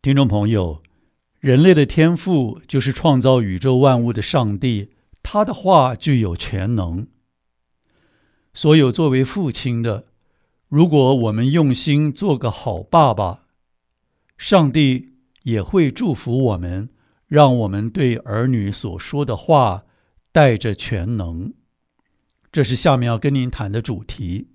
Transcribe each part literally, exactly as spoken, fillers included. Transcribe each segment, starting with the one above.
听众朋友，人类的天赋就是创造宇宙万物的上帝，他的话具有全能。所有作为父亲的，如果我们用心做个好爸爸，上帝也会祝福我们，让我们对儿女所说的话带着全能。这是下面要跟您谈的主题。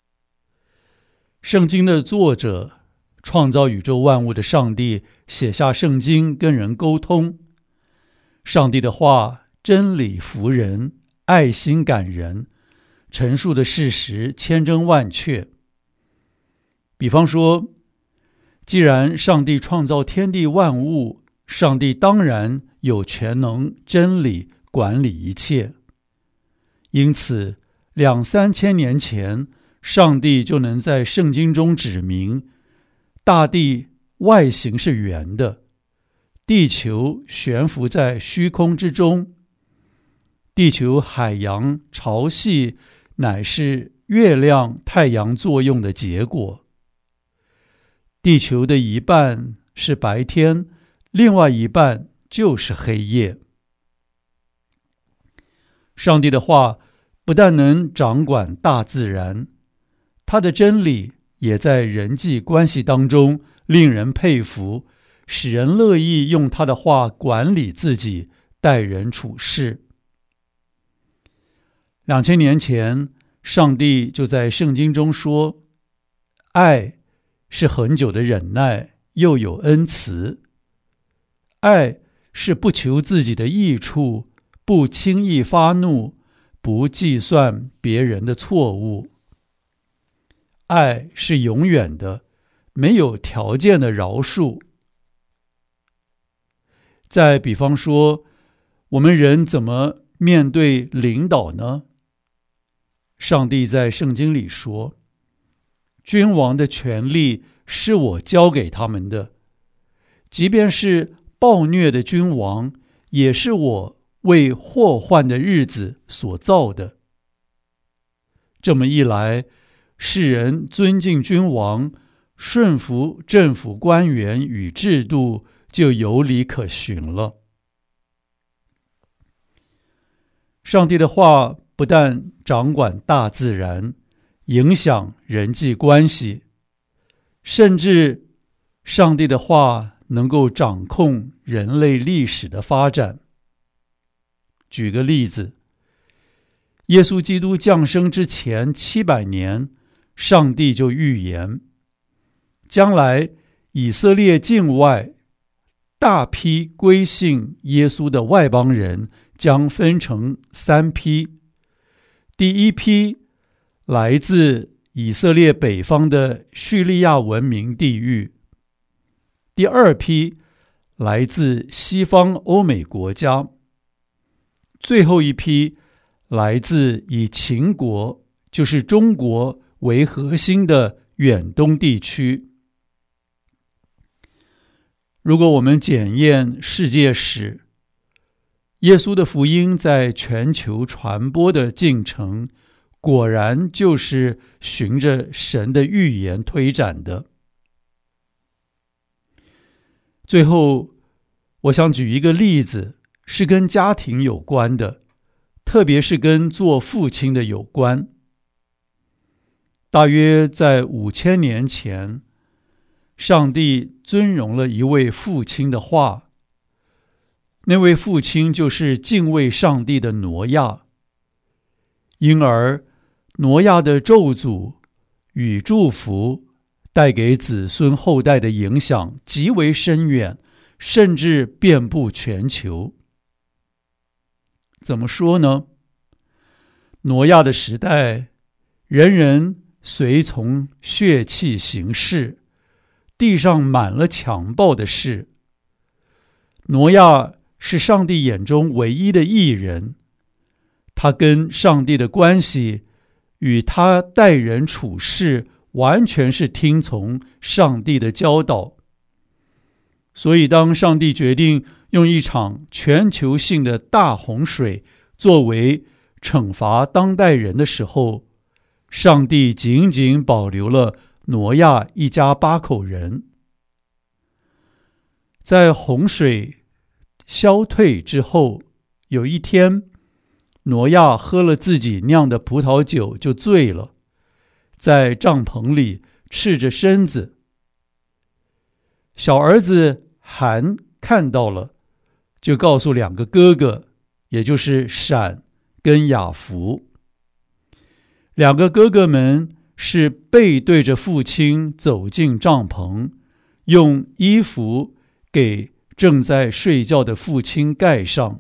圣经的作者，创造宇宙万物的上帝写下圣经跟人沟通。上帝的话真理服人，爱心感人，陈述的事实千真万确。比方说，既然上帝创造天地万物，上帝当然有全能真理管理一切。因此两三千年前，上帝就能在圣经中指明大地外形是圆的，地球悬浮在虚空之中，地球、海洋、潮汐乃是月亮、太阳作用的结果。地球的一半是白天，另外一半就是黑夜。上帝的话不但能掌管大自然，他的真理也在人际关系当中令人佩服，使人乐意用他的话管理自己，待人处事。两千年前，上帝就在圣经中说，爱是恒久的忍耐，又有恩慈。爱是不求自己的益处，不轻易发怒，不计算别人的错误。爱是永远的，没有条件的饶恕。再比方说，我们人怎么面对领导呢？上帝在圣经里说，君王的权力是我交给他们的，即便是暴虐的君王，也是我为祸患的日子所造的。这么一来，世人尊敬君王，顺服政府官员与制度，就有理可循了。上帝的话不但掌管大自然，影响人际关系，甚至上帝的话能够掌控人类历史的发展。举个例子，耶稣基督降生之前七百年，上帝就预言，将来以色列境外大批归信耶稣的外邦人将分成三批。第一批来自以色列北方的叙利亚文明地域，第二批来自西方欧美国家，最后一批来自以秦国，就是中国为核心的远东地区。如果我们检验世界史，耶稣的福音在全球传播的进程，果然就是循着神的预言推展的。最后，我想举一个例子，是跟家庭有关的，特别是跟做父亲的有关。大约在五千年前，上帝尊荣了一位父亲的话，那位父亲就是敬畏上帝的挪亚。因而挪亚的咒诅与祝福带给子孙后代的影响极为深远，甚至遍布全球。怎么说呢？挪亚的时代，人人随从血气行事，地上满了强暴的事。挪亚是上帝眼中唯一的义人，他跟上帝的关系与他待人处事完全是听从上帝的教导。所以当上帝决定用一场全球性的大洪水作为惩罚当代人的时候，上帝仅仅保留了挪亚一家八口人。 在洪水消退之后，有一天，挪亚喝了自己酿的葡萄酒就醉了，在帐篷里赤着身子。小儿子含看到了，就告诉两个哥哥，也就是闪跟雅弗。两个哥哥们是背对着父亲走进帐篷，用衣服给正在睡觉的父亲盖上。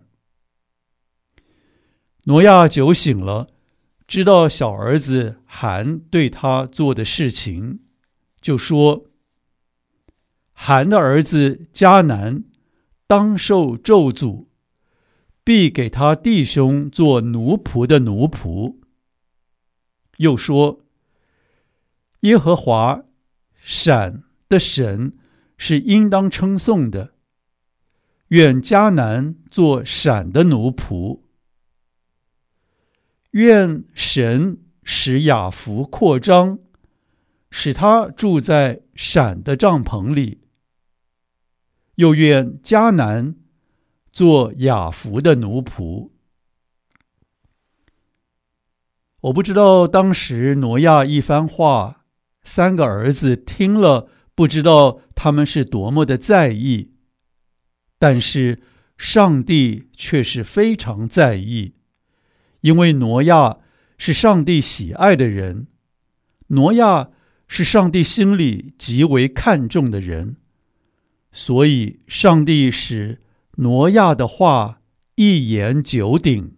挪亚酒醒了，知道小儿子含对他做的事情，就说：含的儿子迦南当受咒诅，必给他弟兄做奴仆的奴仆。又说：耶和华闪的神是应当称颂的，愿迦南做闪的奴仆。愿神使雅弗扩张，使他住在闪的帐篷里。又愿迦南做雅弗的奴仆。我不知道当时挪亚一番话，三个儿子听了，不知道他们是多么的在意，但是上帝却是非常在意，因为挪亚是上帝喜爱的人，挪亚是上帝心里极为看重的人，所以上帝使挪亚的话一言九鼎。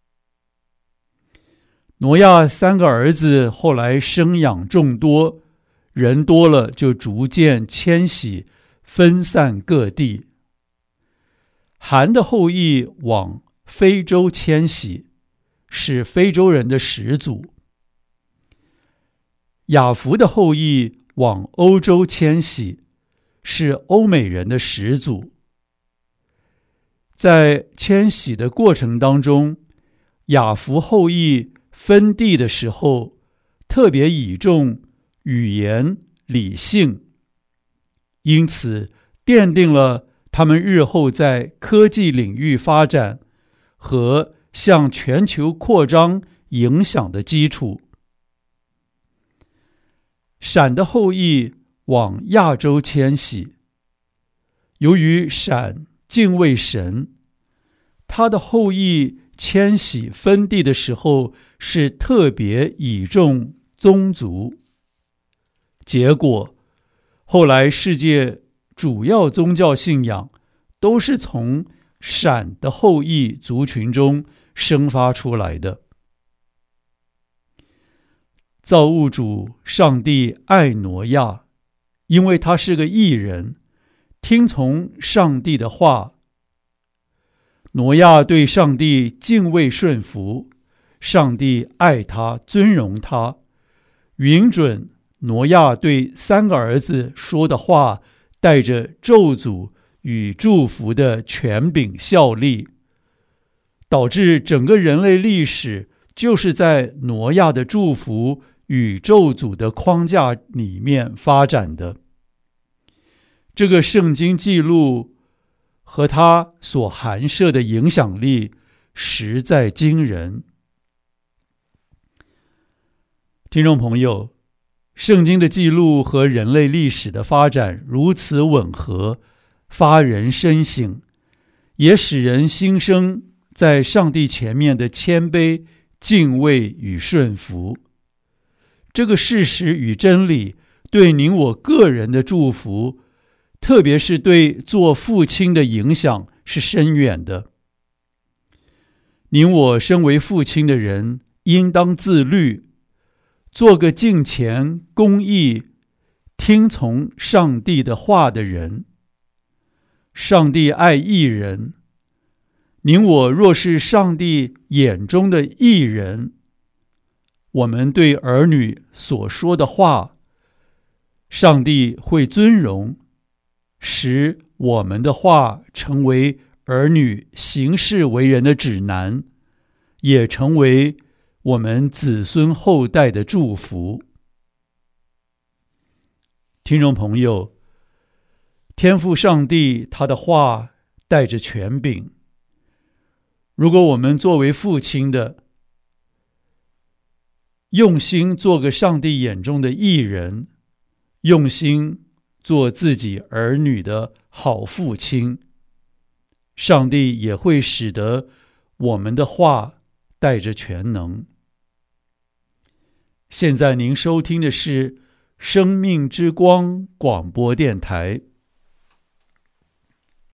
挪亚三个儿子后来生养众多，人多了就逐渐迁徙，分散各地。含的后裔往非洲迁徙，是非洲人的始祖。雅弗的后裔往欧洲迁徙，是欧美人的始祖。在迁徙的过程当中，雅弗后裔分地的时候，特别倚重语言理性，因此奠定了他们日后在科技领域发展和向全球扩张影响的基础。闪的后裔往亚洲迁徙，由于闪敬畏神，他的后裔迁徙分地的时候是特别倚重宗族。结果后来世界主要宗教信仰都是从闪的后裔族群中生发出来的。造物主上帝爱挪亚，因为他是个义人，听从上帝的话。挪亚对上帝敬畏顺服，上帝爱他，尊荣他，允准挪亚对三个儿子说的话带着咒诅与祝福的权柄效力，导致整个人类历史就是在挪亚的祝福与咒诅的框架里面发展的。这个圣经记录和它所含摄的影响力实在惊人。听众朋友，圣经的记录和人类历史的发展如此吻合，发人深省，也使人心生在上帝前面的谦卑、敬畏与顺服。这个事实与真理对您我个人的祝福，特别是对做父亲的影响是深远的。您我身为父亲的人，应当自律，做个敬虔、公义、听从上帝的话的人。上帝爱义人，您我若是上帝眼中的义人，我们对儿女所说的话，上帝会尊荣，使我们的话成为儿女行事为人的指南，也成为我们子孙后代的祝福。听众朋友， 天父上帝他的话带着权柄。如果我们作为父亲的，用心做个上帝眼中的义人，用心做自己儿女的好父亲，上帝也会使得我们的话带着全能。现在您收听的是生命之光广播电台。